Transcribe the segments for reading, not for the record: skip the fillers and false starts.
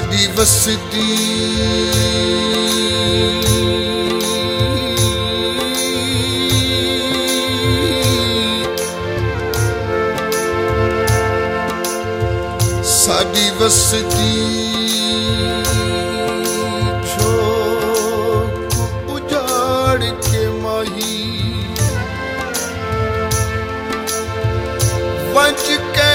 साडी वसदी साडी वसदी झोंक उजाड़ के माही वंच के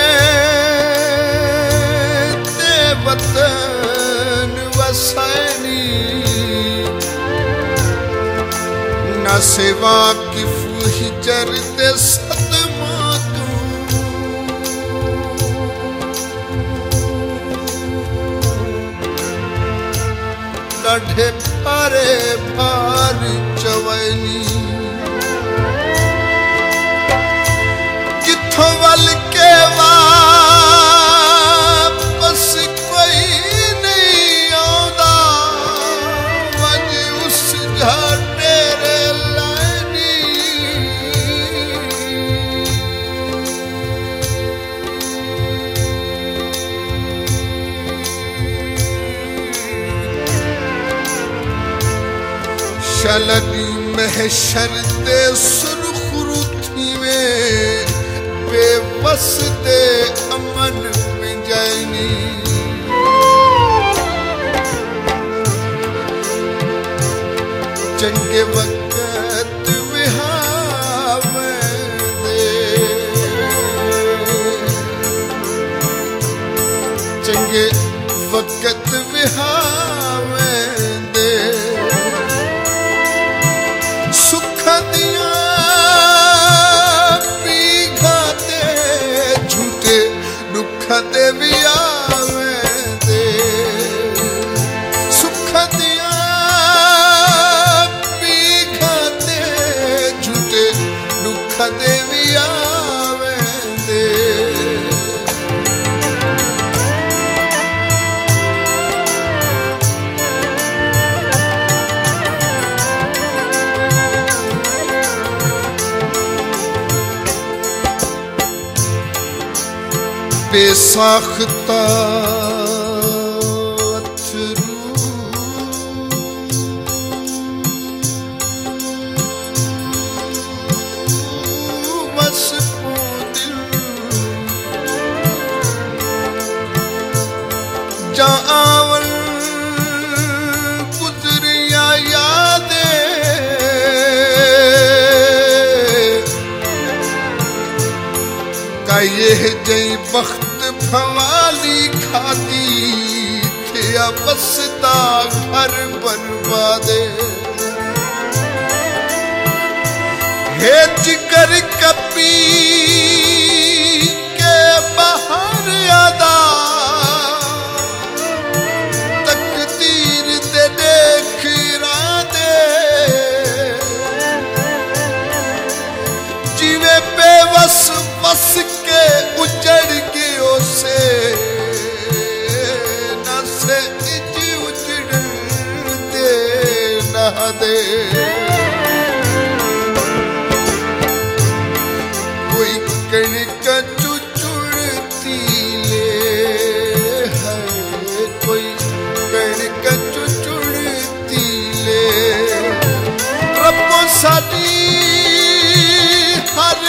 ते वतन वसैनी न सेवा किफ हिजर ते सदमा लढ़े भारे भार चवैनी किथों वल के वापस कोई नहीं आउंदा वंज उस झाटे रे लैनी शलनी महशर दे सुरखरू थीवे बेबस दे अमन में जाइनी चंगे वक्त विहावे दे चंगे वक्त विहावे दे सुख दिया पीघा ते झूठे दुख दे भी आवे दे सुख दिया पीघा ते झूठे दुख दे भी आवे दे बेसाख्ता अथरू मस्को दिल जा आवन गुजरिया यादे का ये जई बख्त फवाली खाती थे बसदा घर बर्बादे हे जिगर कपी के बाहर आदा तकदीर दे देख रादे जीवे बेवस बस के उजड़ गयो से न से इज उजड़ दे न दे कोई कणिक चुचुड़ती ले है कोई कणिक चुचुड़ती ले रब्बो साडी हर